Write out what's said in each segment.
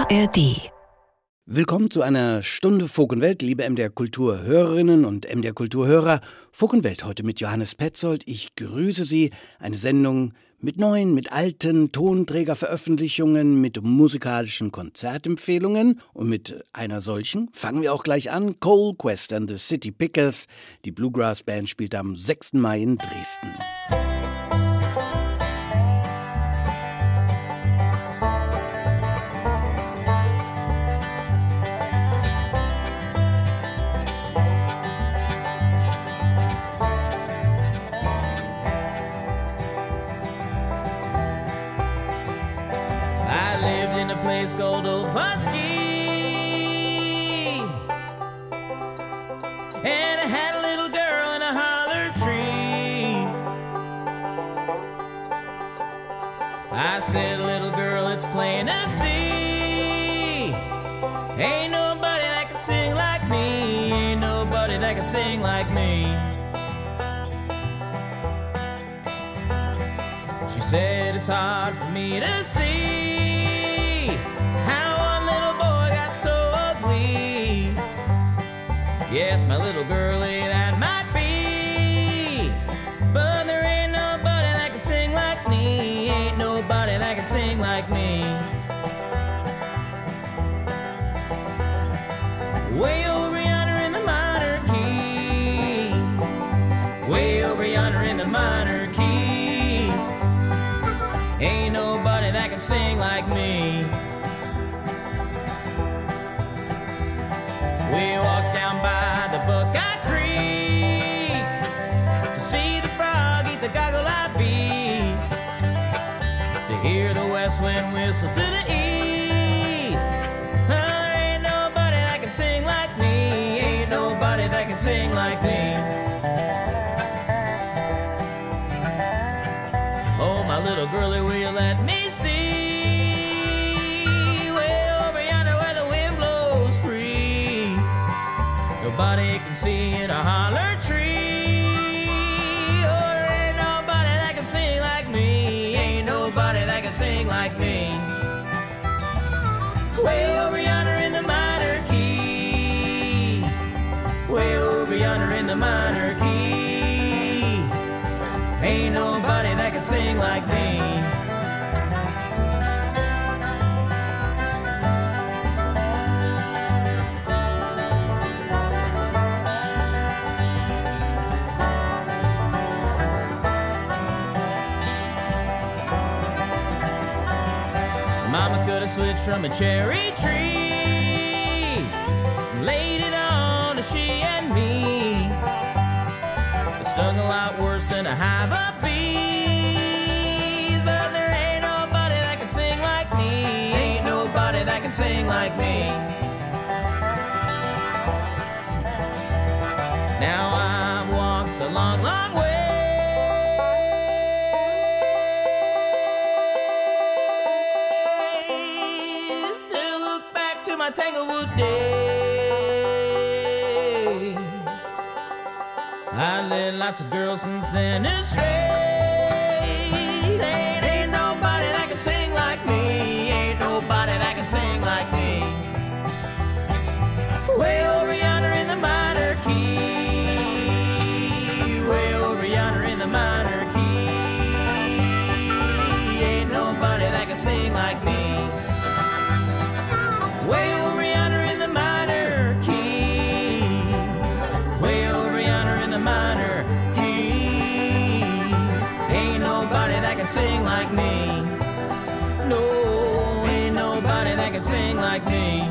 ARD. Willkommen zu einer Stunde Folk und Welt, liebe MDR Kultur-Hörerinnen und MDR Kulturhörer. Folk und Welt heute mit Johannes Petzold. Ich grüße Sie. Eine Sendung mit neuen, mit alten Tonträgerveröffentlichungen, mit musikalischen Konzertempfehlungen. Und mit einer solchen fangen wir auch gleich an. Coal Quest and the City Pickers. Die Bluegrass Band spielt am 6. Mai in Dresden. Place called Ovusky, and I had a little girl in a holler tree. I said, little girl, it's plain to see, ain't nobody that can sing like me, ain't nobody that can sing like me. She said, it's hard for me to see yes, my little girlie, that might be, but there ain't nobody that can sing like me, ain't nobody that can sing like me. Way over yonder in the minor key, way over yonder in the minor key, ain't nobody that can sing like me. We walked down by the Buckeye Creek to see the frog eat the goggle-eyed bee, to hear the west wind whistle to the east. Ain't nobody that can sing like me, ain't nobody that can sing like me. Oh, my little girlie, will you let me see? Nobody can see in a holler tree. Oh, there ain't nobody that can sing like me, ain't nobody that can sing like me. Way over yonder in the minor key, way over yonder in the minor key, ain't nobody that can sing like me. Mama could have switched from a cherry tree, laid it on to she and me. It stung a lot worse than a hive of bees, but there ain't nobody that can sing like me, ain't nobody that can sing like me. Now I've walked a long, long way my Tanglewood day. I led lots of girls since then astray. Ain't nobody that can sing like me, ain't nobody that can sing like me. Way over yonder in the minor key, way over yonder in the minor key, ain't nobody that can sing like me. Way over yonder in the minor key, way over yonder in the minor key, ain't nobody that can sing like me. No, ain't nobody that can sing like me.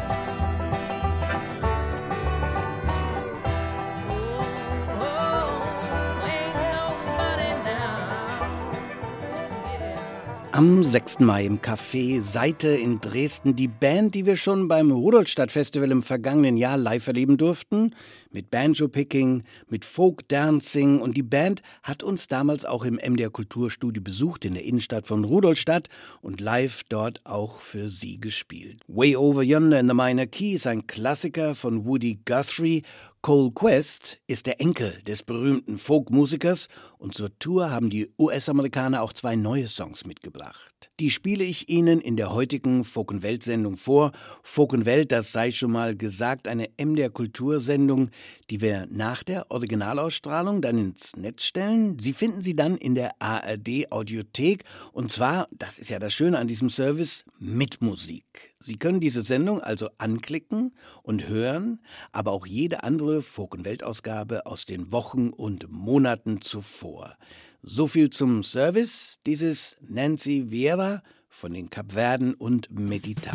Am 6. Mai im Café Seite in Dresden die Band, die wir schon beim Rudolstadt-Festival im vergangenen Jahr live erleben durften, mit Banjo-Picking, mit Folk-Dancing und die Band hat uns damals auch im MDR Kulturstudio besucht in der Innenstadt von Rudolstadt und live dort auch für Sie gespielt. Way Over Yonder in the Minor Key ist ein Klassiker von Woody Guthrie. Cole Quest ist der Enkel des berühmten Folkmusikers und zur Tour haben die US-Amerikaner auch 2 neue Songs mitgebracht. Die spiele ich Ihnen in der heutigen Folk- und Welt-Sendung vor. Folk und Welt, das sei schon mal gesagt, eine MDR-Kultursendung, die wir nach der Originalausstrahlung dann ins Netz stellen. Sie finden sie dann in der ARD-Audiothek und zwar, das ist ja das Schöne an diesem Service, mit Musik. Sie können diese Sendung also anklicken und hören, aber auch jede andere Folk- und Welt-Ausgabe aus den Wochen und Monaten zuvor. So viel zum Service dieses Nancy Vieira von den Kapverden und Medita.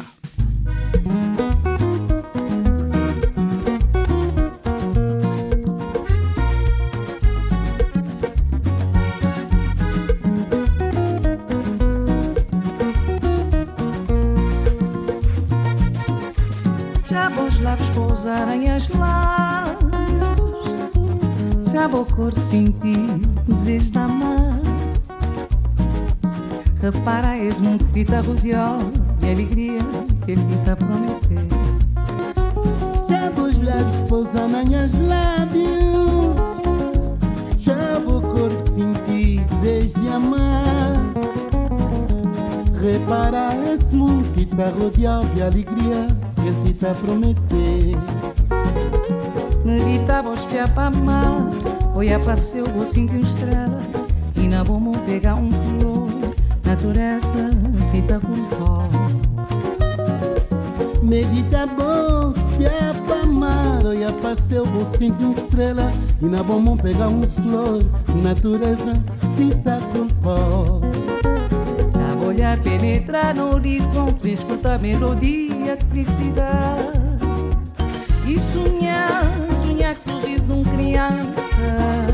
Já bons lábios pousarem as lábios, já vou corpo sentir desejo de amar. Repara, és mundo que te está rodeado e a alegria que ele te está prometer. Já vos lábios pousarem as lábios, já vou corpo sentir desejo de amar. Repara, esse mundo que está rodeado e a alegria que ele te está prometer. Medita, vou espiar para mar, olhar para céu, vou sentir uma estrela e na bomba pegar flor, natureza fita com pó. Medita, bom, espiar para mar, olhar para céu, vou sentir uma estrela e na bomba pegar flor, natureza fita com pó. Já vou olhar penetrar no horizonte, me escutar a melodia de felicidade e sonhar que sorriso de uma criança,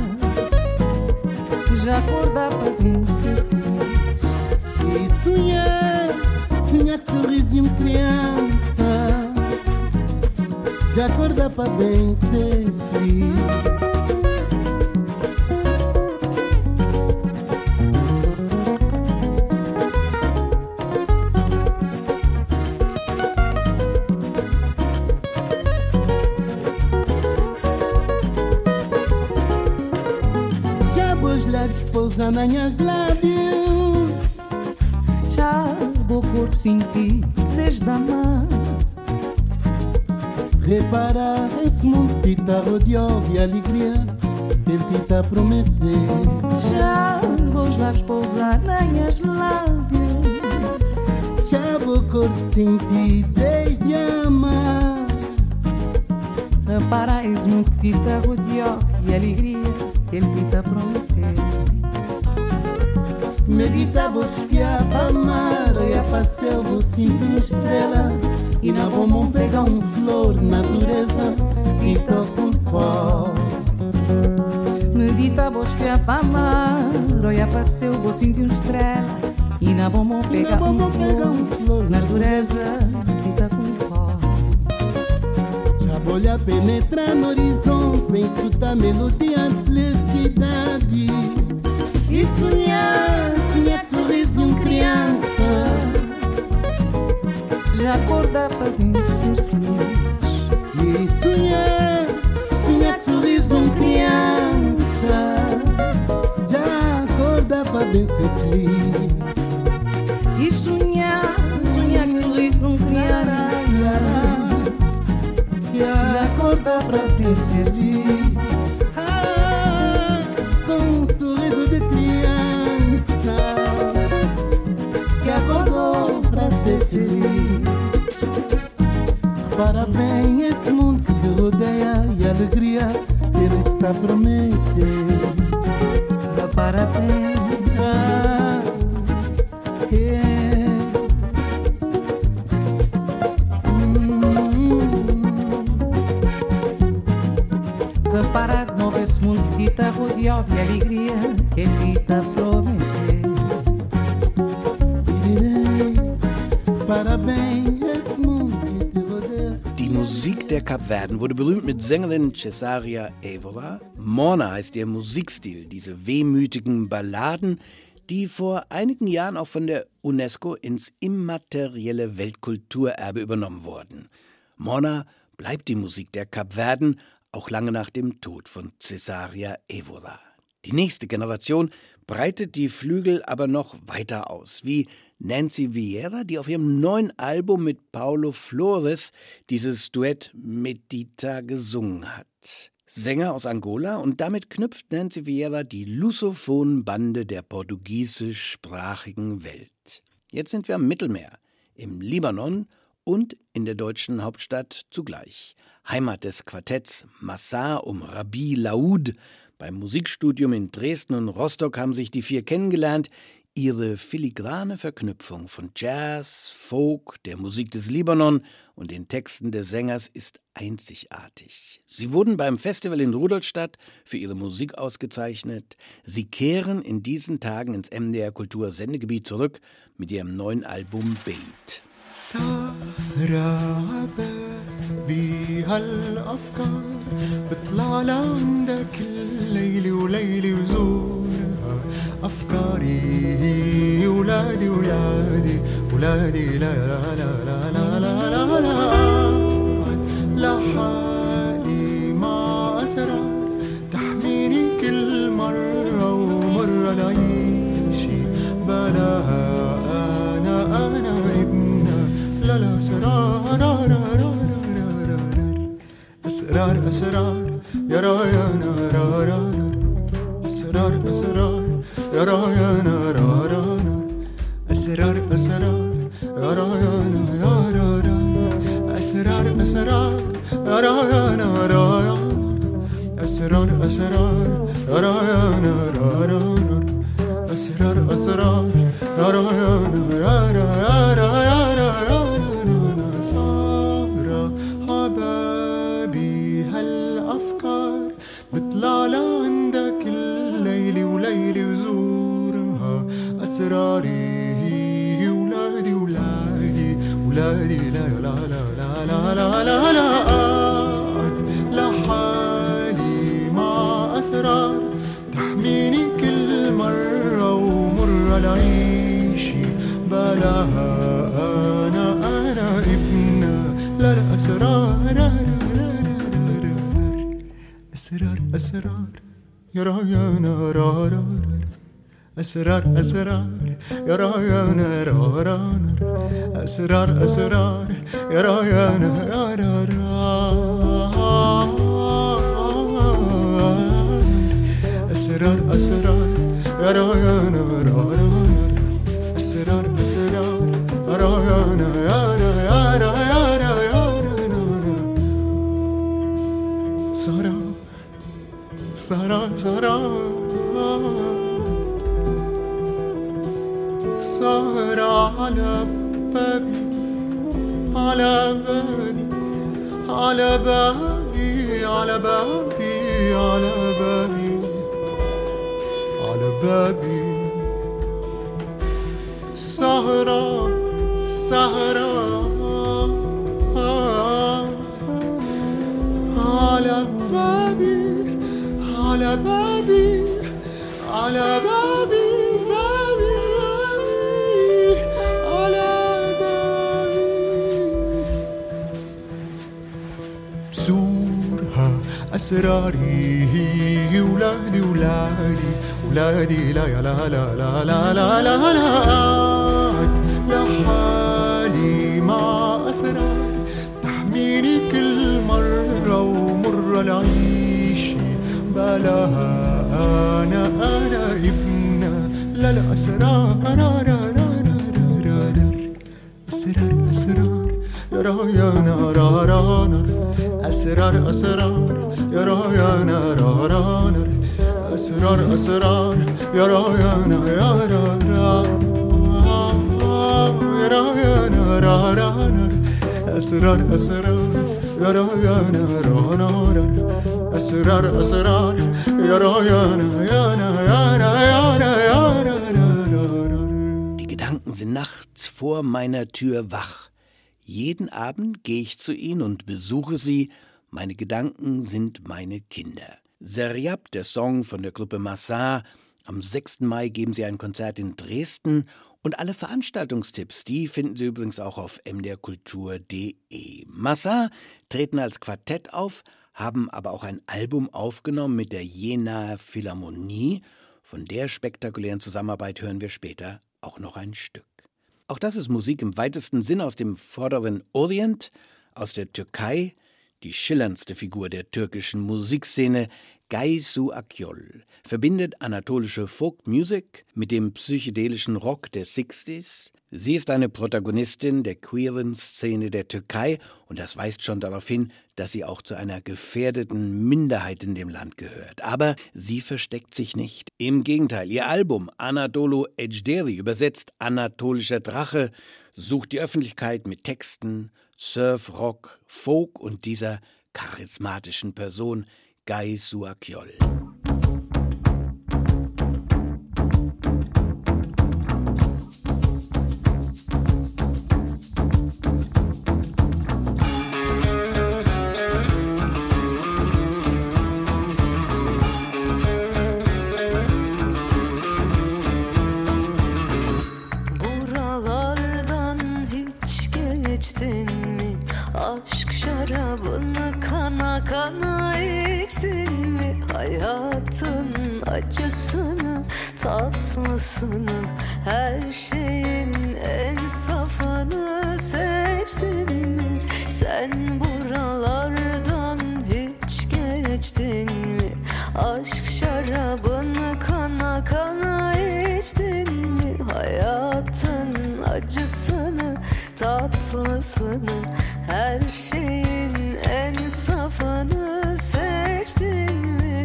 já acordar para bem ser feliz. E sonhar que sorriso de uma criança, já acordar para bem ser feliz. Pousando as lábios, já vou corpo sentir desejo de amar. Repara, esse mundo que está rodeado e a alegria que ele te está prometer. Já vou os lábios pousar nas lábios, já vou corpo sentir desejo de amar. Repara, esse mundo que está rodeado e a alegria que ele te está prometer. Medita, vou espiar para mar, olhar para céu, vou sentir uma estrela e na bomba pegar flor, natureza e toca o pó. Medita, vou espiar para mar, olhar para céu, vou sentir uma estrela e na bomba pegar flor, natureza e toca o pó. Já vou olhar penetrar no horizonte, bem escutar a melodia de felicidade e sonhar que sorriso de uma criança, já acordar para bem ser feliz. E sonhar que sorriso de uma criança, já acordar para bem ser feliz. E sonhar que sorriso de uma criança, já acordar para ser feliz. Com um sorriso de criança que acordou para ser feliz. Repara bem esse mundo que te rodeia e a alegria que ele está a prometer. Repara bem, repara de novo esse mundo que te está rodeado e a alegria que ele te está a prometer. Repara bem esse mundo que te rodeia. Die Musik der Kapverden wurde berühmt mit Sängerin Cesaria Évora. Morna heißt ihr Musikstil, diese wehmütigen Balladen, die vor einigen Jahren auch von der UNESCO ins immaterielle Weltkulturerbe übernommen wurden. Morna bleibt die Musik der Kapverden auch lange nach dem Tod von Cesaria Évora. Die nächste Generation breitet die Flügel aber noch weiter aus, wie Nancy Vieira, die auf ihrem neuen Album mit Paulo Flores dieses Duett Medita gesungen hat. Sänger aus Angola, und damit knüpft Nancy Vieira die lusophonen Bande der portugiesischsprachigen Welt. Jetzt sind wir am Mittelmeer, im Libanon und in der deutschen Hauptstadt zugleich. Heimat des Quartetts Massar um Rabbi Laoud. Beim Musikstudium in Dresden und Rostock haben sich die vier kennengelernt. Ihre filigrane Verknüpfung von Jazz, Folk, der Musik des Libanon und den Texten des Sängers ist einzigartig. Sie wurden beim Festival in Rudolstadt für ihre Musik ausgezeichnet. Sie kehren in diesen Tagen ins MDR Kultur Sendegebiet zurück mit ihrem neuen Album Beit. سارة بي هالأفكار بطلع لعندك الليل وليلي وزورها أفكاري ولادي ولادي ولادي لا لا لا لا لا لا لا لا لحالي مع أسرار تحميني كل مرة ومرة لعيشي بلاها أنا ابنها لا لا أسرار أسرار يا رايانا رارانا أسرار أسرار يا رايانا رارانا أسرار أسرار يا رايانا يا رارانا أسرار أسرار يا رايانا رايانا أسرار أسرار يا رايانا رارانا أسرار أسرار يا رايانا يا رايانا يا رايانا سارة حبابي هالأفكار بطلع لعندك الليل وليلي وزورها أسراري هي ولادي ولادي ولادي لا لا لا لا لا لا لا لحالي مع أسرار تحميني كل مرة ومرة لعيشي بلاها أنا ابنها لا لا أسرار أسرار أسرار يا رايانا رارا أسرار أسرار يا رايانا رارا أسرار أسرار يا رايانا يا رارا أسرار أسرار يا رايانا رارا أسرار أسرار يا رايانا يا رايانا يا رايانا سارة سارة سارة سارة على بابي على بابي على بابي على بابي على بابي على بابي سهرة سهرة على بابي على بابي على بابي بابي بابي على بابي بزورها أسراري هي ولادي ولادي ولادي لا يا لا لا لا لا لا لا لا لحالي مع أسرار تحميني كل مرة ومرة لعيشي بلاها أنا ابنها لا لا أسرار أسرار أسرار يا رايانا رارانا أسرار أسرار يا رايانا رارانا أسرار أسرار يا رايانا يا رارا يا رايانا رارانا أسرار أسرار يا رايانا رارانا أسرار أسرار يا رايانا يا Die Gedanken sind nachts vor meiner Tür wach. Jeden Abend gehe ich zu ihnen und besuche sie. Meine Gedanken sind meine Kinder. Seriab, der Song von der Gruppe Massar. Am 6. Mai geben sie ein Konzert in Dresden. Und alle Veranstaltungstipps, die finden Sie übrigens auch auf mdrkultur.de. Massar treten als Quartett auf, haben aber auch ein Album aufgenommen mit der Jenaer Philharmonie. Von der spektakulären Zusammenarbeit hören wir später auch noch ein Stück. Auch das ist Musik im weitesten Sinn aus dem Vorderen Orient, aus der Türkei, die schillerndste Figur der türkischen Musikszene, Gaysu Akyol, verbindet anatolische Folk-Music mit dem psychedelischen Rock der 60s. Sie ist eine Protagonistin der queeren Szene der Türkei und das weist schon darauf hin, dass sie auch zu einer gefährdeten Minderheit in dem Land gehört. Aber sie versteckt sich nicht. Im Gegenteil, ihr Album Anadolu Ejderi, übersetzt Anatolischer Drache, sucht die Öffentlichkeit mit Texten, Surf, Rock, Folk und dieser charismatischen Person Gaysu Akyol. Buralardan hiç geçtin mi? Aşk şarabını kana kana içtin mi? Hayatın acısını, tatlısını, her şeyin en safını seçtin mi? Sen buralardan hiç geçtin mi? Aşk şarabını kana kana içtin mi? Hayatın acısını, tatlısını, her şeyin en safını seçtin mi?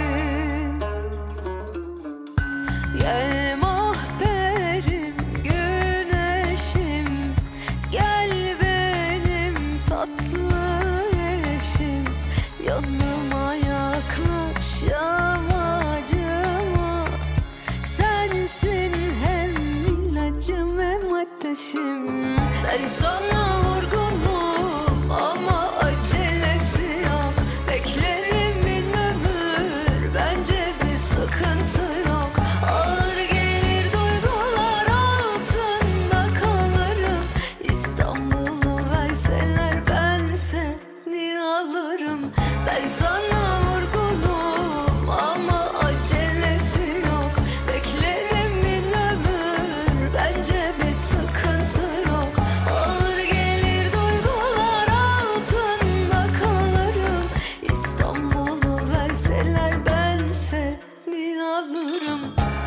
Gel mahperim, güneşim, gel benim tatlı eşim. Yanıma yaklaş yamacıma, sensin hem ilacım hem ateşim. Ben sana vurgunum ama acelesi yok. Beklerim bin ömür, bence bir sıkıntı yok. Ağır gelir duygular, altında kalırım. İstanbul'u verseler ben seni alırım. Ben sana vurgunum ama acelesi yok. Beklerim bin ömür, bence bir sıkıntı yok. Ağır gelir duygular, altında kalırım. İstanbul'u verseler ben seni alırım.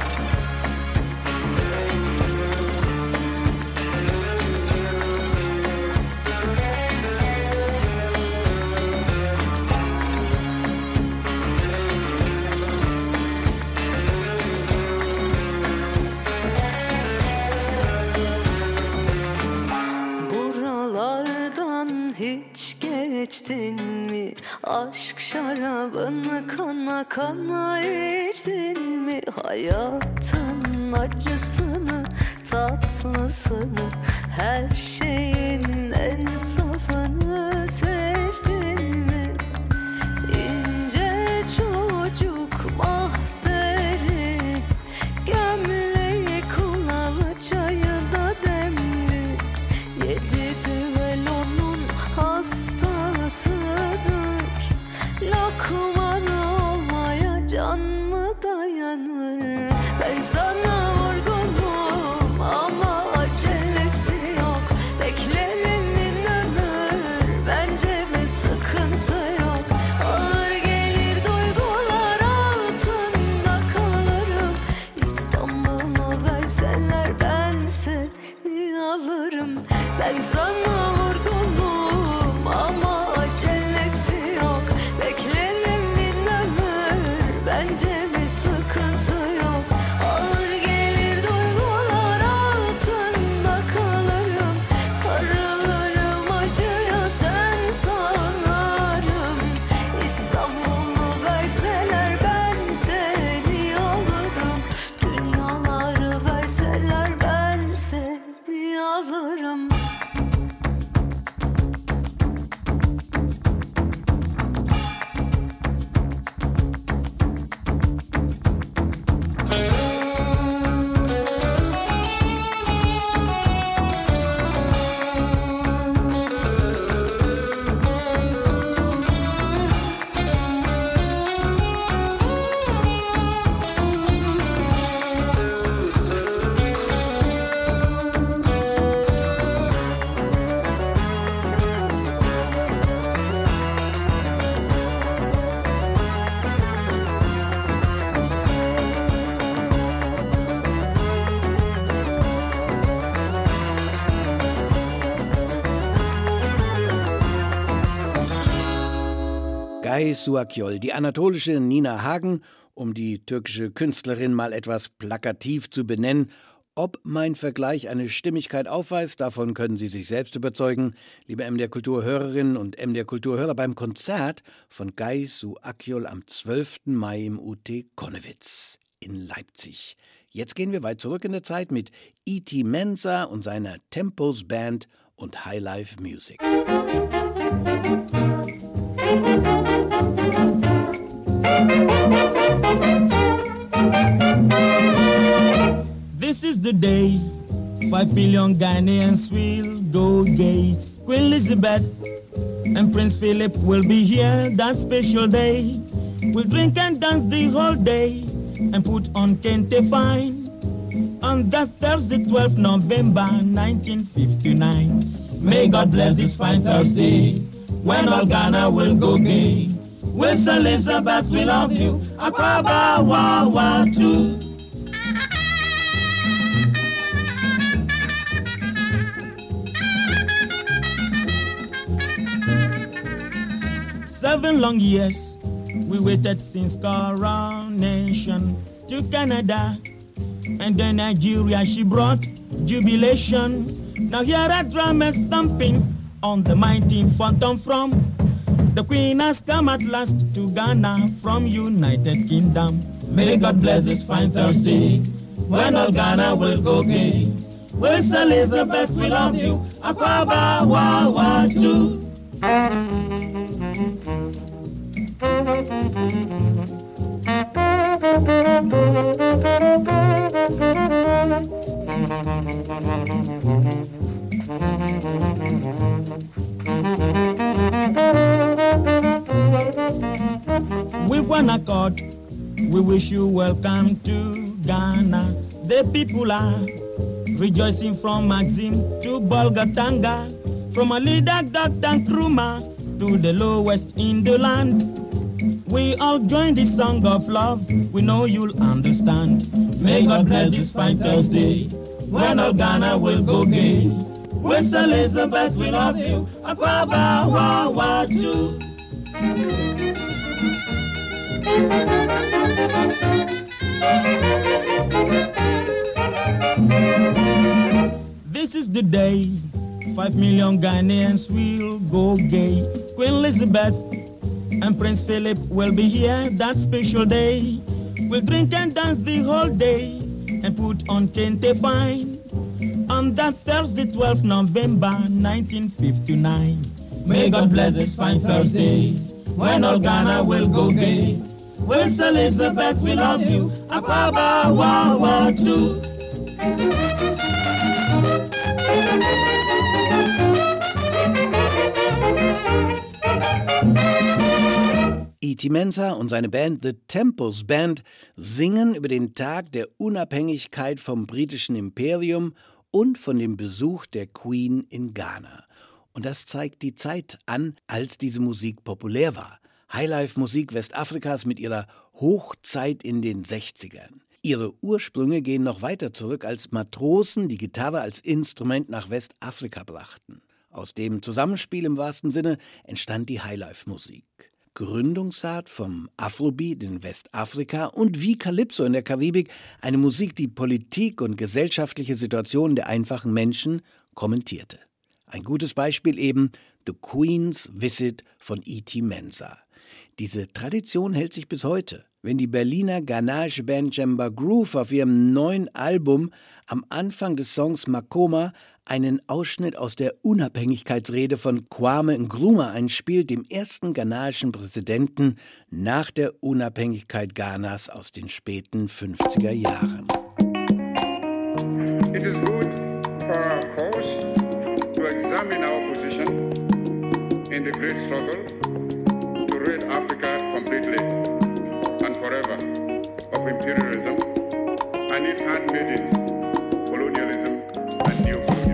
Buralardan hiç geçtin mi? Aşk şarabını kana kana içtin mi? Hayatın acısını, tatlısını, her şeyin en safını seçtin mi? İnce çocuk mahberi, gömleği kulalı, çayı da demli. Yedi düvelonun hastasıdır. Lokmanı olmaya can mı dayanır? Ben sana vurgunum ama acelesi yok. Beklerim bin ömür, bence bir sıkıntı yok. Ağır gelir duygular, altında kalırım. İstanbul'u verseler ben seni alırım. Ben sana vurgunum ama acelesi yok. Beklerim bin ömür, bence bir sıkıntı yok. Ağır gelir duygular, altında kalırım. Sarılırım acıya, sen sanarım. İstanbul'u verseler ben seni alırım. Dünyaları verseler ben seni alırım. Guy Suakyol, die anatolische Nina Hagen, um die türkische Künstlerin mal etwas plakativ zu benennen. Ob mein Vergleich eine Stimmigkeit aufweist, davon können Sie sich selbst überzeugen, liebe MDR Kulturhörerinnen und MDR Kulturhörer, beim Konzert von Guy Suakyol am 12. Mai im UT Konnewitz in Leipzig. Jetzt gehen wir weit zurück in der Zeit mit E.T. Mensah und seiner Tempos Band und Highlife Music. This is the day 5 million Ghanaians will go gay. Queen Elizabeth and Prince Philip will be here that special day. We'll drink and dance the whole day and put on Kente Fine on that Thursday, 12th November 1959. May God bless this fine Thursday when all Ghana will go gay. With Elizabeth, we love you. Akwaba wa wa too. 7 long years we waited since coronation to Canada, and then Nigeria she brought jubilation. Now here are drummers thumping on the mighty phantom from the Queen has come at last to Ghana from United Kingdom. May God bless this fine Thursday when all Ghana will go gay. With Elizabeth we love you. Akwaba wa wa too. With one accord, we wish you welcome to Ghana. The people are rejoicing from Maxim to Bolgatanga, from Alida, Dr. and Kruma to the lowest in the land. We all join this song of love, we know you'll understand. May God bless this fine Thursday when all Ghana will go gay. With Elizabeth we love you. Akwaba wa wa too. This is the day 5 million Ghanaians will go gay. Queen Elizabeth and Prince Philip will be here that special day. We'll drink and dance the whole day and put on Kente Fine on that Thursday, 12th November 1959. May God bless this fine Thursday when all Ghana will go gay. With Elizabeth we love you. Akwaba wa wa too. E.T. Mensah und seine Band The Tempos Band singen über den Tag der Unabhängigkeit vom britischen Imperium und von dem Besuch der Queen in Ghana. Und das zeigt die Zeit an, als diese Musik populär war. Highlife-Musik Westafrikas mit ihrer Hochzeit in den 60ern. Ihre Ursprünge gehen noch weiter zurück, als Matrosen die Gitarre als Instrument nach Westafrika brachten. Aus dem Zusammenspiel im wahrsten Sinne entstand die Highlife-Musik. Gründungsart vom Afrobeat in Westafrika und wie Calypso in der Karibik eine Musik, die Politik und gesellschaftliche Situationen der einfachen Menschen kommentierte. Ein gutes Beispiel eben The Queen's Visit von E.T. Mensah. Diese Tradition hält sich bis heute. Wenn die Berliner Ghanage-Band Jemba Groove auf ihrem neuen Album am Anfang des Songs Makoma einen Ausschnitt aus der Unabhängigkeitsrede von Kwame Nkrumah einspielt, dem ersten ghanaischen Präsidenten nach der Unabhängigkeit Ghanas aus den späten 50er Jahren. It is good for our cause to examine our position in the great struggle to rid Africa completely and forever of imperialism and its handmaidens, colonialism and neocolonialism.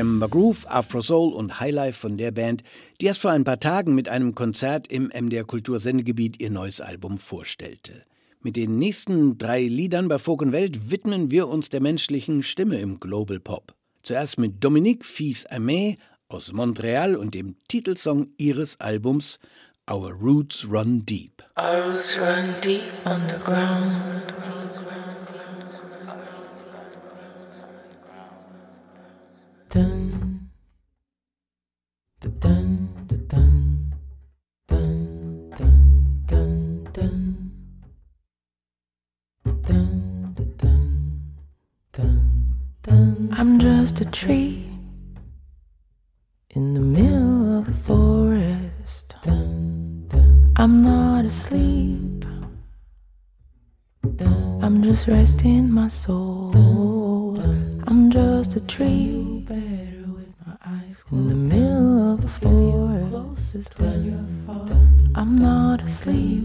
Shemba Groove, Afro Soul und Highlife von der Band, die erst vor ein paar Tagen mit einem Konzert im MDR Kultursendegebiet ihr neues Album vorstellte. Mit den nächsten 3 Liedern bei Folk und Welt widmen wir uns der menschlichen Stimme im Global Pop. Zuerst mit Dominique Fils-Aimé aus Montreal und dem Titelsong ihres Albums Our Roots Run Deep. Our roots run deep underground. Dun, dun, dun, dun, dun, dun, dun, dun. Dun, dun, dun, dun. I'm just a tree in the middle of a forest. Dun, dun. I'm not asleep. Dun, I'm just resting my soul. Dun, dun. I'm just a tree in the middle of a forest. Dun, I'm not asleep.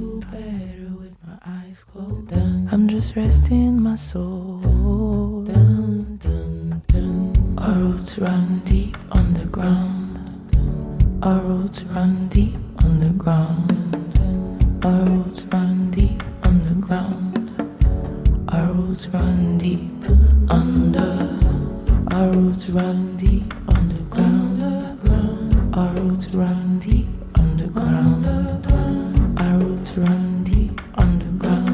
I'm just resting my soul. Dun, dun, dun. Our roots run deep underground. Our roots run deep underground. Our roots run deep underground. Our roots run deep under. Our roots run deep underground. Our roots run deep underground. Our roots run deep underground.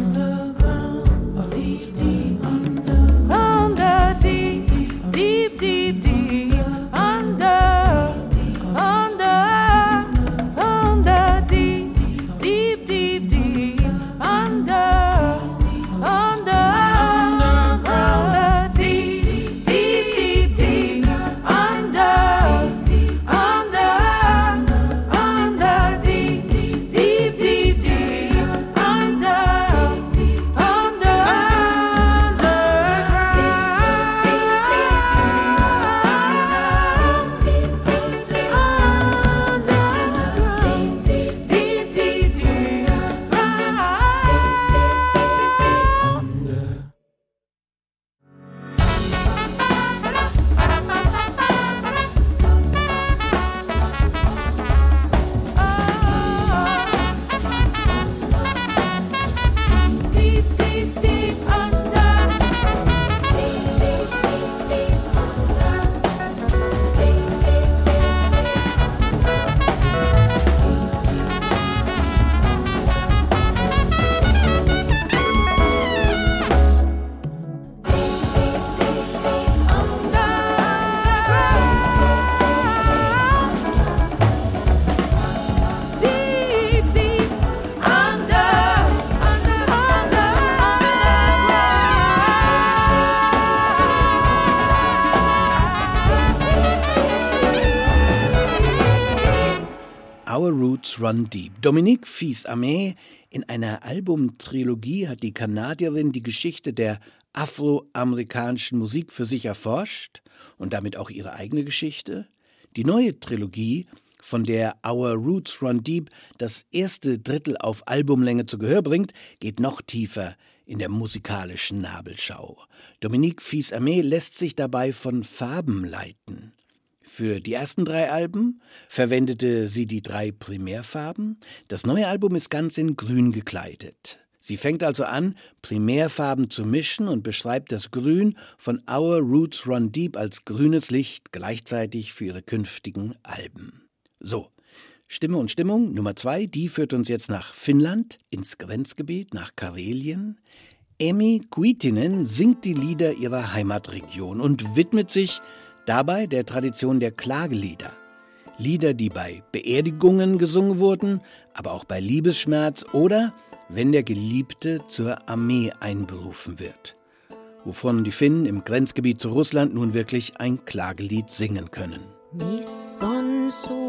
Run Deep. Dominique Fils-Aimé. In einer Albumtrilogie hat die Kanadierin die Geschichte der afroamerikanischen Musik für sich erforscht und damit auch ihre eigene Geschichte. Die neue Trilogie, von der Our Roots Run Deep das erste Drittel auf Albumlänge zu Gehör bringt, geht noch tiefer in der musikalischen Nabelschau. Dominique Fils-Aimé lässt sich dabei von Farben leiten. Für die ersten 3 Alben verwendete sie die 3 Primärfarben. Das neue Album ist ganz in Grün gekleidet. Sie fängt also an, Primärfarben zu mischen und beschreibt das Grün von Our Roots Run Deep als grünes Licht gleichzeitig für ihre künftigen Alben. So, Stimme und Stimmung Nummer 2, die führt uns jetzt nach Finnland, ins Grenzgebiet, nach Karelien. Emmi Kuitinen singt die Lieder ihrer Heimatregion und widmet sich dabei der Tradition der Klagelieder. Lieder, die bei Beerdigungen gesungen wurden, aber auch bei Liebesschmerz oder wenn der Geliebte zur Armee einberufen wird. Wovon die Finnen im Grenzgebiet zu Russland nun wirklich ein Klagelied singen können. Miss on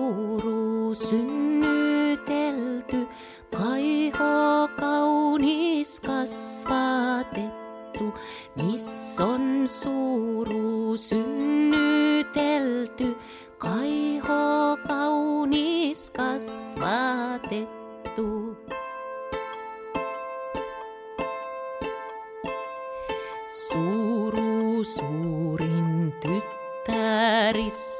suru synnytelty, kaiho kaunis kasvatettu. Miss on suru synnytelty, kaiho kaunis kasvatettu. Suru suurin tyttäris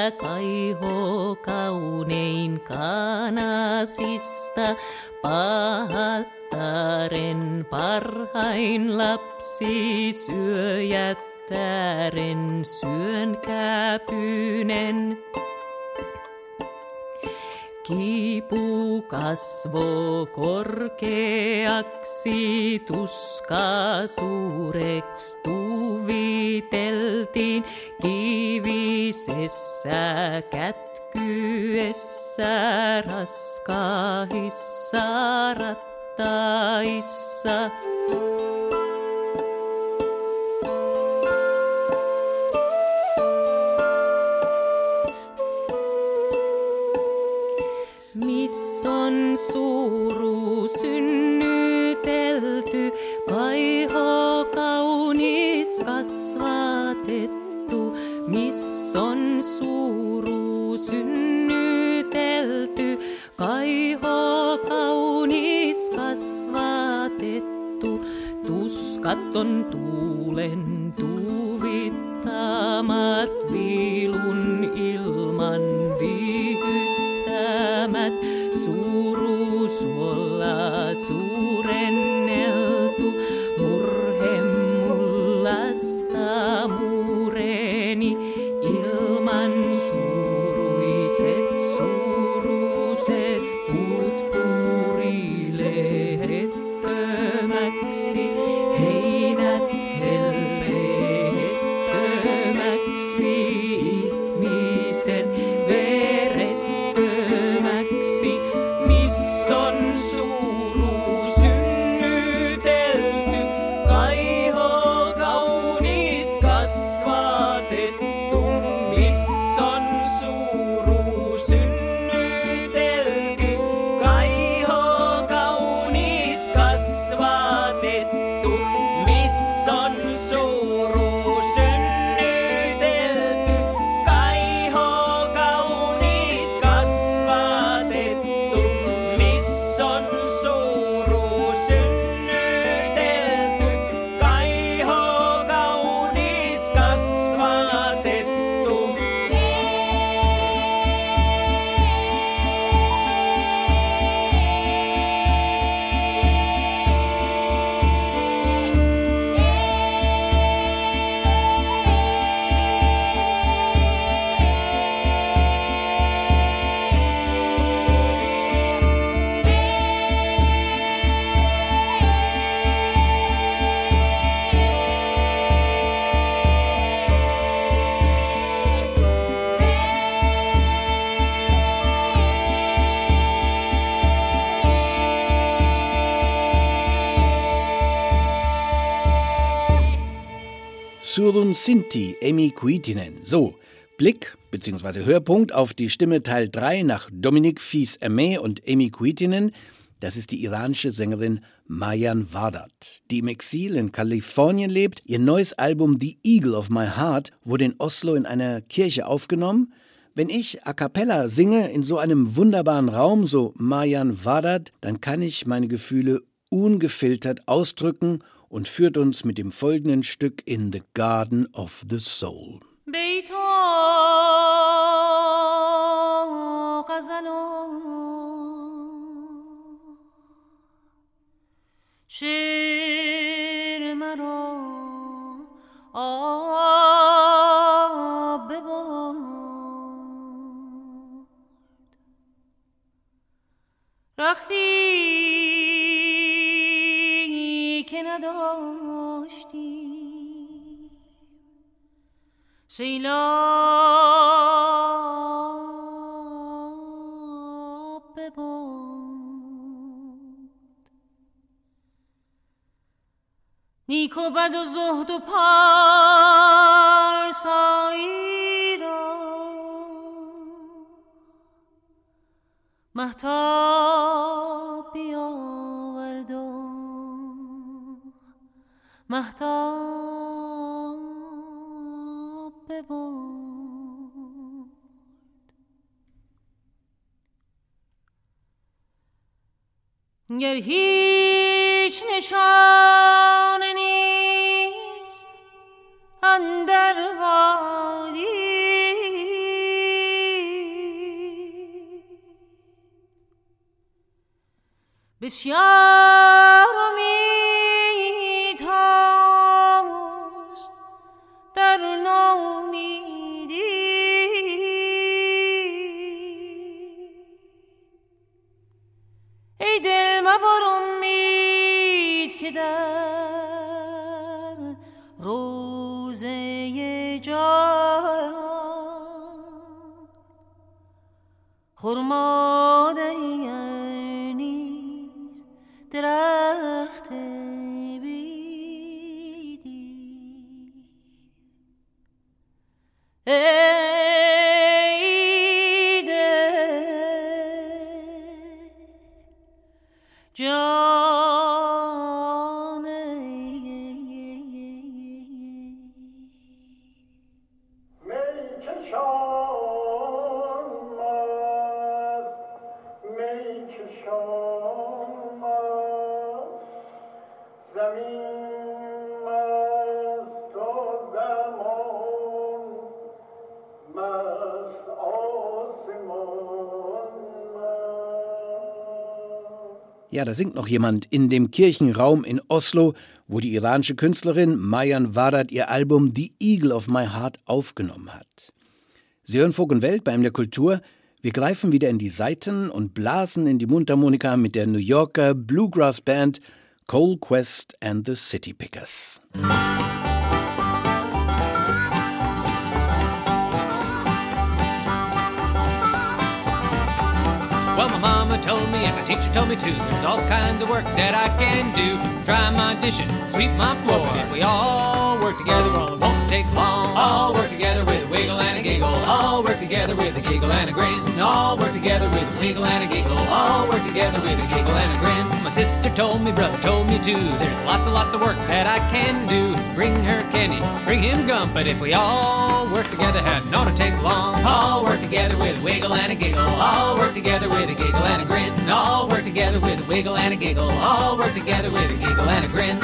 kaiho kaunein kanasista. Pahattaren parhain lapsi syöjättären syön käpynen. Kipu kasvo korkeaksi, tuska suureksi tuviteltiin, kivisessä kätkyessä, raskaissa rattaissa. Misson suuru synnytelty, kaiho kaunis kasvatettu. Misson suuru synnytelty, kaiho kaunis kasvatettu. Tuskaton tuulen tuvittamat, viilun ilman vihyttämät, suuru suolla suurenneltu, murhe mullasta muureni, ilman suuruiset puut puurilehettömäksi, heinät hellehettömäksi, ihmisen verettömäksi. Misson suuru synnytelty, kaiho kaunis kasvatettu. Misson suuru synnytelty, kaiho kaunis kasvatettu. Misson suuru synnytelty, kaiho kaunis kasvatettu. Misson suuru synnytelty, kaiho kaunis kasvatettu. Surun Sinti, Emi Kuitinen. So, Blick bzw. Hörpunkt auf die Stimme Teil 3 nach Dominique Fils-Aimé und Emi Kuitinen. Das ist die iranische Sängerin Marjan Vardat, die im Exil in Kalifornien lebt. Ihr neues Album The Eagle of My Heart wurde in Oslo in einer Kirche aufgenommen. Wenn ich a cappella singe in so einem wunderbaren Raum, so Marjan Vardat, dann kann ich meine Gefühle ungefiltert ausdrücken und führt uns mit dem folgenden Stück in the Garden of the Soul. بیت غزل شعر مرا آب ببرد رختی که نداشتی سیلاب ببرد نیک و بد و زهد و پارسایی را مهتاب بیاورد و مهتاب ببرد گر هیچ نشان نیست اندر وادی بسیار امید هاست در ناامیدی ای دل مبر امید که در روزه جان خرمادهی درخت بیدی ای دل جان Ja, da singt noch jemand in dem Kirchenraum in Oslo, wo die iranische Künstlerin Mayan Varad ihr Album The Eagle of My Heart aufgenommen hat. Sie hören Folk und Welt bei MDR Kultur. Wir greifen wieder in die Saiten und blasen in die Mundharmonika mit der New Yorker Bluegrass Band Coal Quest and the City Pickers. Well, my mama told me and my teacher told me too, there's all kinds of work that I can do. Dry my dishes, sweep my floor. If we all work together, well, it won't take long. All work together with a wiggle and a giggle. All work together with a giggle and a grin. All work together with a wiggle and a giggle. All work together with a giggle and a grin. My sister told me, brother told me too, there's lots of work that I can do. Bring her candy, bring him gum, but if we all work together, hadn't ought to take long. All work together with a wiggle and a giggle. All work together with a giggle and a grin. All work together with a wiggle and a giggle. All work together with a giggle and a grin.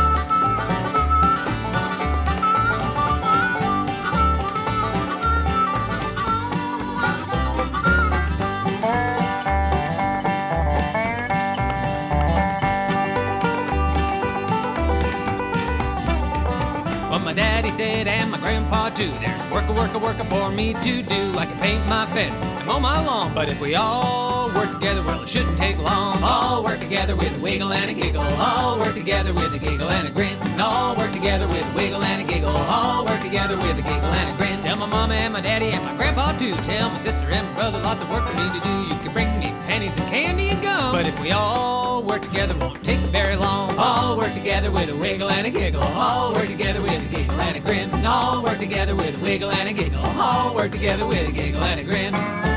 Well, my daddy said, and my grandpa too, there's work for me to do. I can paint my fence and mow my lawn, but if we all work together, well, it shouldn't take long. All work together with a wiggle and a giggle. All work together with a giggle and a grin. All work together with a wiggle and a giggle. All work together with a giggle and a grin. Tell my mama and my daddy and my grandpa too. Tell my sister and my brother lots of work for me to do. You can bring me pennies and candy and gum, but if we all work together, won't take very long. All work together with a wiggle and a giggle. All work together with a giggle and a grin. All work together with a wiggle and a giggle. All work together with a giggle and a grin.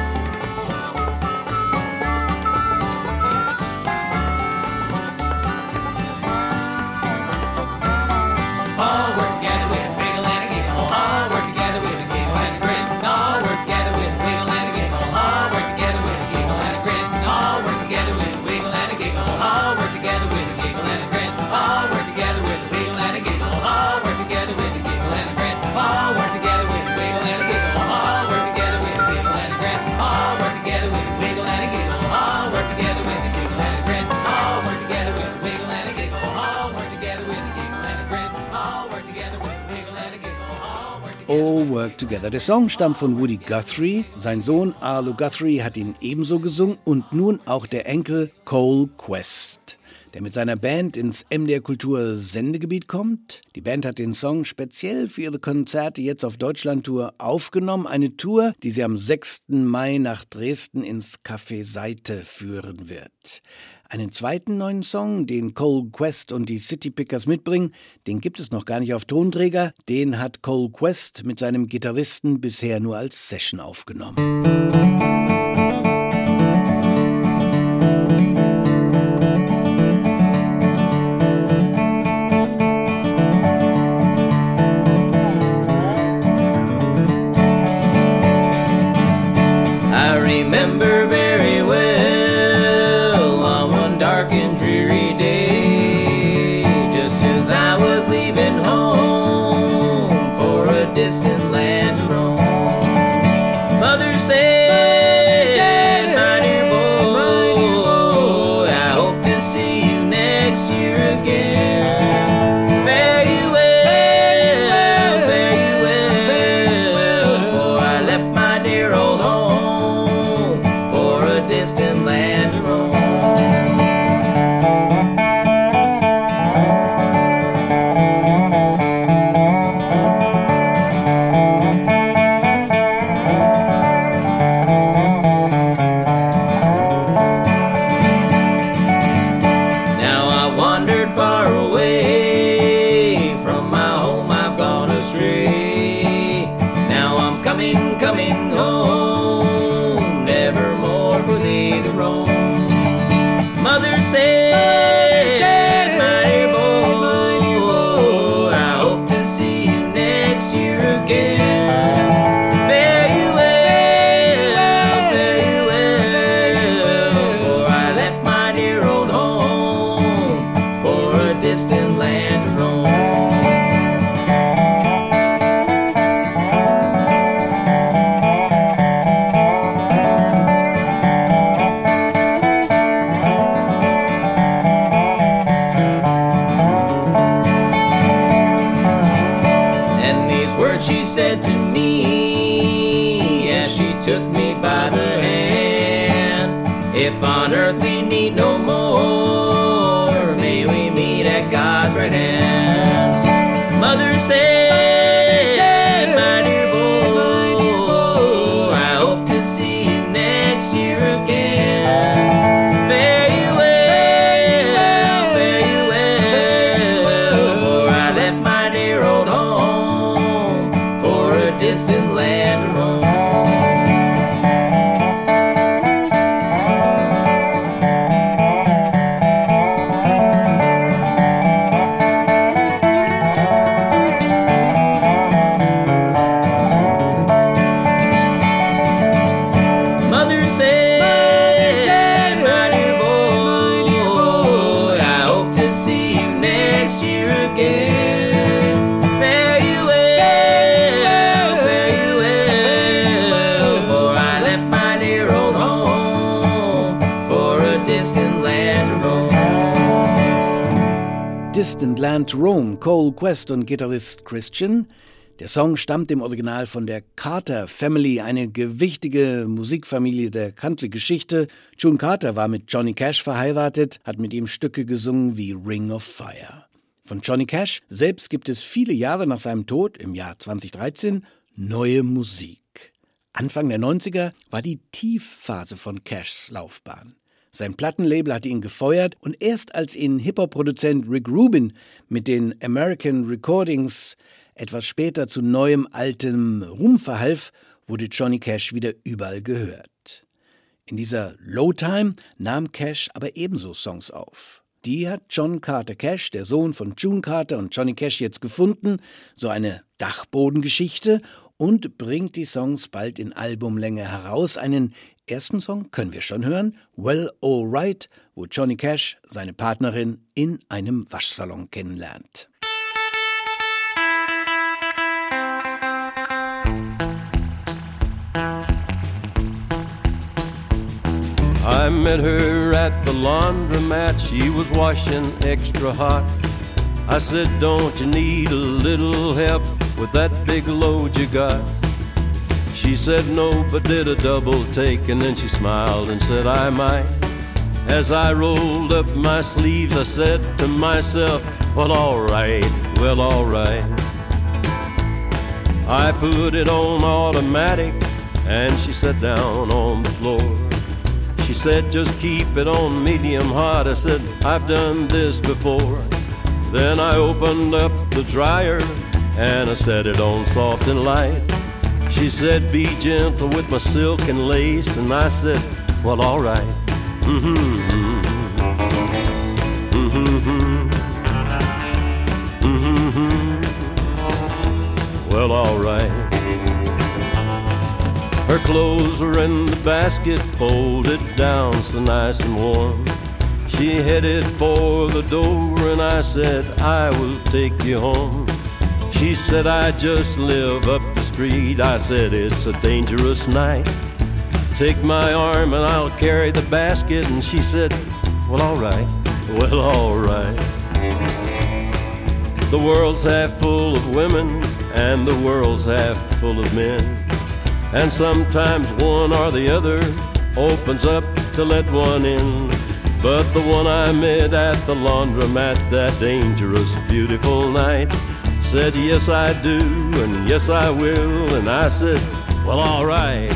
All work together with a wiggle and a giggle. All work together with a giggle and a grin. All work together with a wiggle and a giggle. All work together with a giggle and a grin. All work together with a wiggle and a giggle. All work together with a giggle and a grin. All work together with a wiggle and a giggle. All work together with a giggle and a grin. All work together with a wiggle and a giggle. All work together with a giggle and a grin. All work together with a wiggle and a giggle. All work together with a giggle and a grin. All work together with a wiggle and a giggle. All work together with a giggle and a grin. All work together with a wiggle and a giggle. All Work Together. Der Song stammt von Woody Guthrie. Sein Sohn Arlo Guthrie hat ihn ebenso gesungen und nun auch der Enkel Coal Quest, der mit seiner Band ins MDR Kultur Sendegebiet kommt. Die Band hat den Song speziell für ihre Konzerte jetzt auf Deutschlandtour aufgenommen. Eine Tour, die sie am 6. Mai nach Dresden ins Café Seite führen wird. Einen zweiten neuen Song, den Coal Quest und die City Pickers mitbringen, den gibt es noch gar nicht auf Tonträger. Den hat Coal Quest mit seinem Gitarristen bisher nur als Session aufgenommen. I remember very well on one dark and dreary day, just as I was leaving home for a distant land to roam. Mother said, my dear boy, I hope to home. Mother said, my dear boy, I hope to see you next year again. Fare you well, for I left my dear old home for a distant land to roam. She said to me as she took me by the hand, if on earth we need no more, may we meet at God's right hand. Mother said, my dear boy, I hope to see you next year again. Fare you well, for I left my dear old home for a distant land to roam. Mother said, my dear boy, I hope to see you next year again. Fare you well, for I left my dear old home for a distant land to roam. Distant Land to Roam, Cole Quest und Gitarrist Christian. Der Song stammt im Original von der Carter Family, eine gewichtige Musikfamilie der Country-Geschichte. June Carter war mit Johnny Cash verheiratet, hat mit ihm Stücke gesungen wie Ring of Fire. Von Johnny Cash selbst gibt es viele Jahre nach seinem Tod, im Jahr 2013, neue Musik. Anfang der 90er war die Tiefphase von Cashs Laufbahn. Sein Plattenlabel hatte ihn gefeuert und erst als ihn Hip-Hop-Produzent Rick Rubin mit den American Recordings etwas später zu neuem, altem Ruhm verhalf, wurde Johnny Cash wieder überall gehört. In dieser Low Time nahm Cash aber ebenso Songs auf. Die hat John Carter Cash, der Sohn von June Carter und Johnny Cash, jetzt gefunden, so eine Dachbodengeschichte, und bringt die Songs bald in Albumlänge heraus. Einen ersten Song können wir schon hören, Well Alright, wo Johnny Cash seine Partnerin in einem Waschsalon kennenlernt. I met her at the laundromat, she was washing extra hot. I said, don't you need a little help with that big load you got? She said no, but did a double take, and then she smiled and said I might. As I rolled up my sleeves, I said to myself, well, alright, well, alright. I put it on automatic, and she sat down on the floor. She said, just keep it on medium hot. I said, I've done this before. Then I opened up the dryer and I set it on soft and light. She said, be gentle with my silk and lace. And I said, well, all right. Well, all right. Her clothes were in the basket, folded down so nice and warm. She headed for the door and I said, I will take you home. She said, I just live up the street. I said, it's a dangerous night. Take my arm and I'll carry the basket. And she said, well, all right, well, all right. The world's half full of women and the world's half full of men. And sometimes one or the other opens up to let one in. But the one I met at the laundromat that dangerous, beautiful night said, yes, I do, and yes, I will. And I said, well, all right.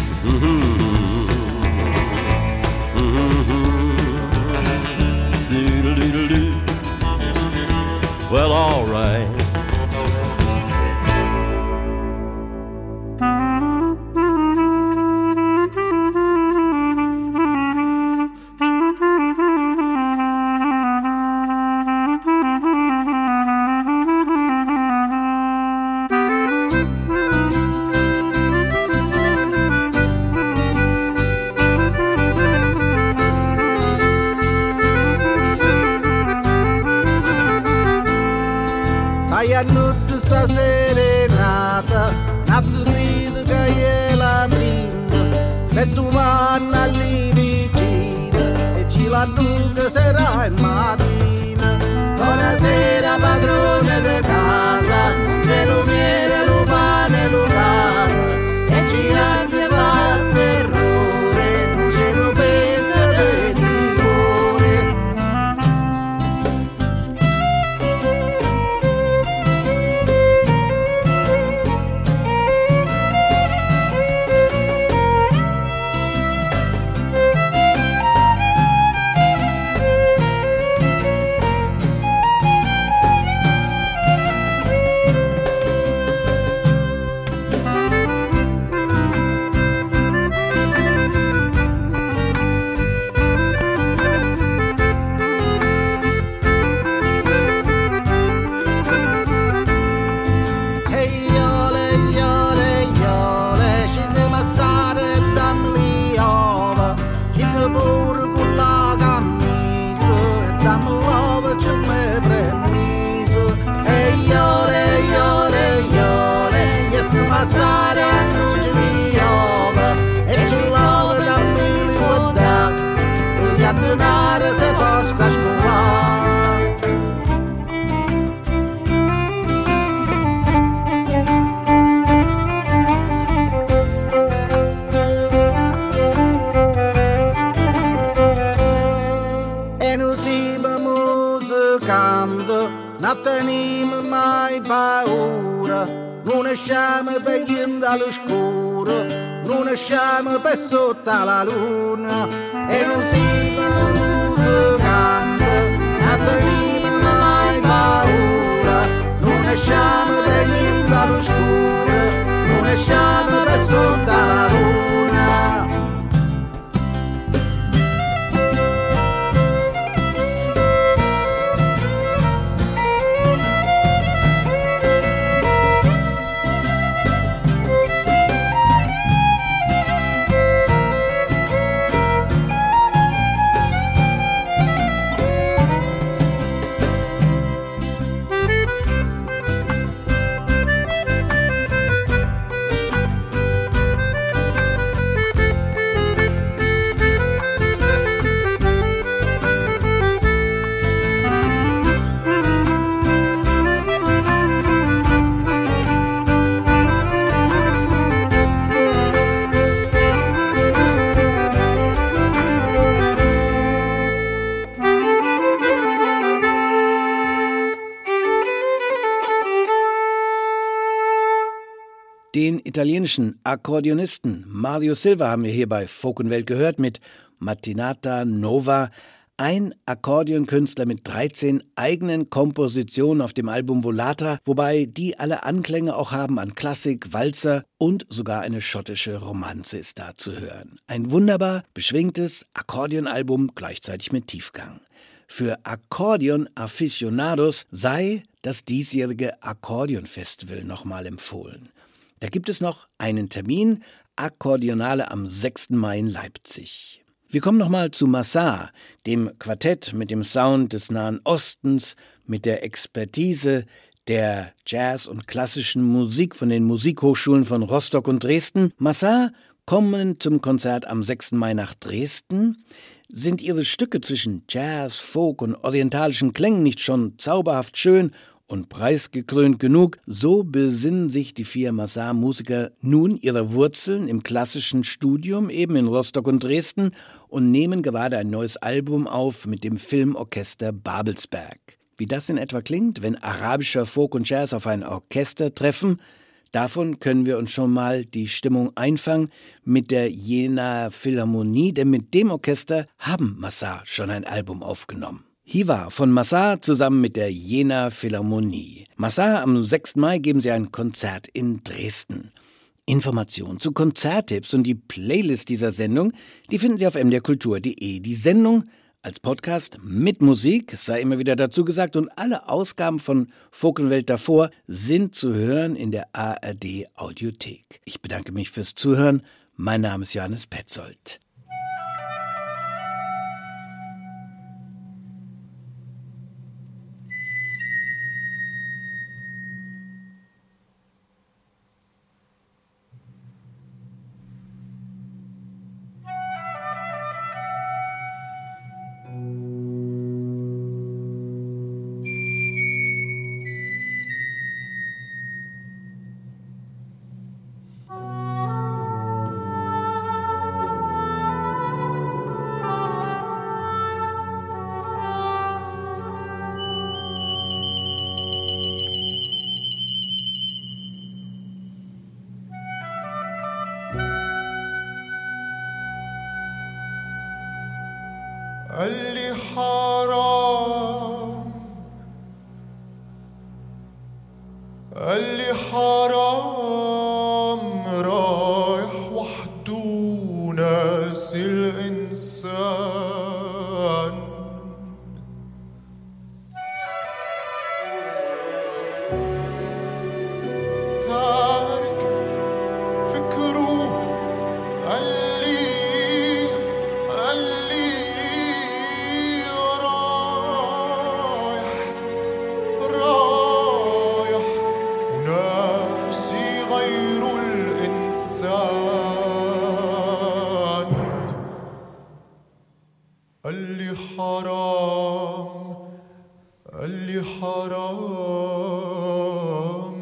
Doodle-doodle-doo. Well, all right. notte sta serenata, natto grido che è la prima, e tu vanno lì vicino, e ci la nuca sarà in mattina. Buonasera padrone di casa, e lo miele, lo pane, lo casa, e ci ha di far terrore, non c'è lo pecca di timore. Non teniamo mai paura, non esciamo per all'oscuro, non esciamo per sotto la luna e non siamo musicanti, non teniamo mai paura, non esciamo per all'oscuro, non esciamo per sotto la luna. Den italienischen Akkordeonisten Mario Silva haben wir hier bei Folkenwelt gehört mit Mattinata Nova, ein Akkordeonkünstler mit 13 eigenen Kompositionen auf dem Album Volata, wobei die alle Anklänge auch haben an Klassik, Walzer und sogar eine schottische Romanze ist da zu hören. Ein wunderbar beschwingtes Akkordeonalbum, gleichzeitig mit Tiefgang. Für Akkordeon-Aficionados sei das diesjährige Akkordeonfestival nochmal empfohlen. Da gibt es noch einen Termin, Akkordeonale am 6. Mai in Leipzig. Wir kommen nochmal zu Massar, dem Quartett mit dem Sound des Nahen Ostens, mit der Expertise der Jazz- und klassischen Musik von den Musikhochschulen von Rostock und Dresden. Massar kommen zum Konzert am 6. Mai nach Dresden. Sind ihre Stücke zwischen Jazz, Folk und orientalischen Klängen nicht schon zauberhaft schön und preisgekrönt genug, so besinnen sich die 4 Massar-Musiker nun ihrer Wurzeln im klassischen Studium, eben in Rostock und Dresden, und nehmen gerade ein neues Album auf mit dem Filmorchester Babelsberg. Wie das in etwa klingt, wenn arabischer Folk und Jazz auf ein Orchester treffen, davon können wir uns schon mal die Stimmung einfangen mit der Jena Philharmonie, denn mit dem Orchester haben Massar schon ein Album aufgenommen. Hiva von Massar zusammen mit der Jena Philharmonie. Massar am 6. Mai geben sie ein Konzert in Dresden. Informationen zu Konzerttipps und die Playlist dieser Sendung, die finden Sie auf mdrkultur.de. Die Sendung als Podcast mit Musik, sei immer wieder dazu gesagt, und alle Ausgaben von Folkenwelt davor sind zu hören in der ARD Audiothek. Ich bedanke mich fürs Zuhören. Mein Name ist Johannes Petzold. اللي حرام اللي حرام رايح وحده ناسي الإنسان تارك فكره اللي رايح وناسي غير الإنسان اللي حرام اللي حرام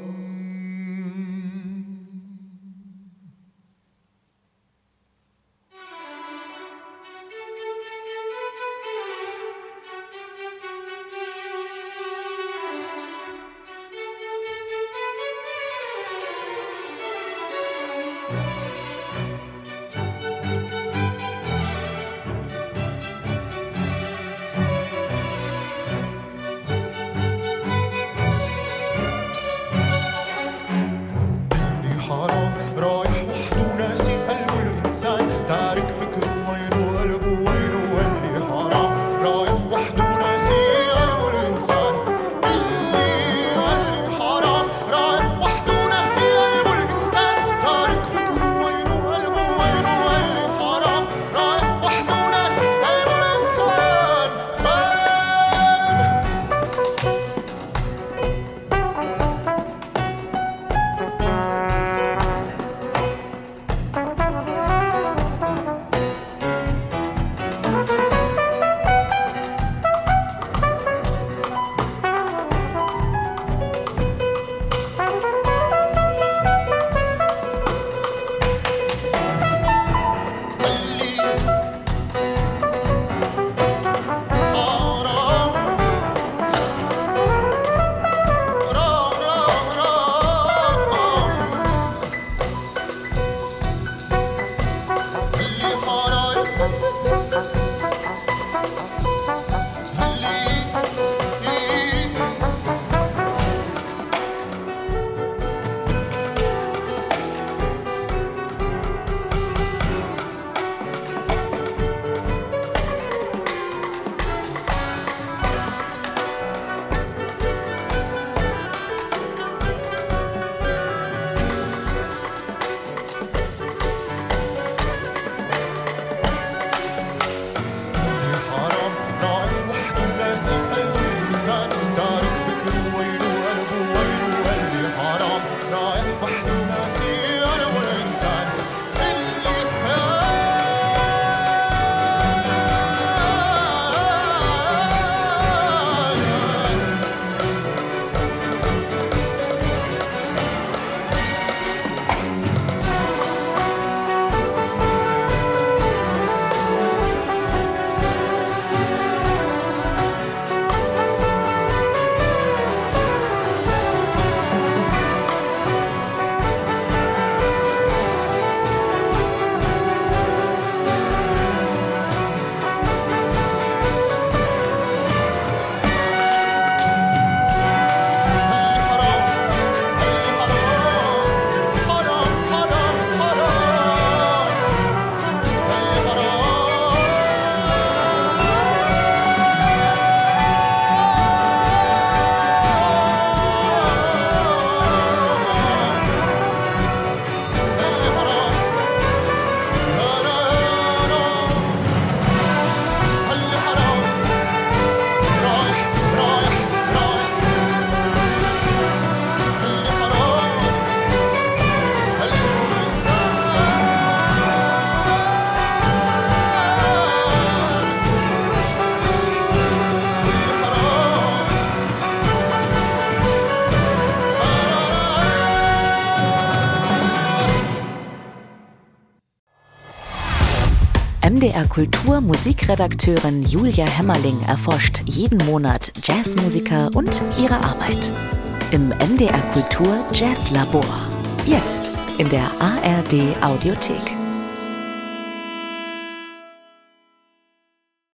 MDR Kultur Musikredakteurin Julia Hämmerling erforscht jeden Monat Jazzmusiker und ihre Arbeit. Im MDR Kultur Jazz Labor. Jetzt in der ARD Audiothek.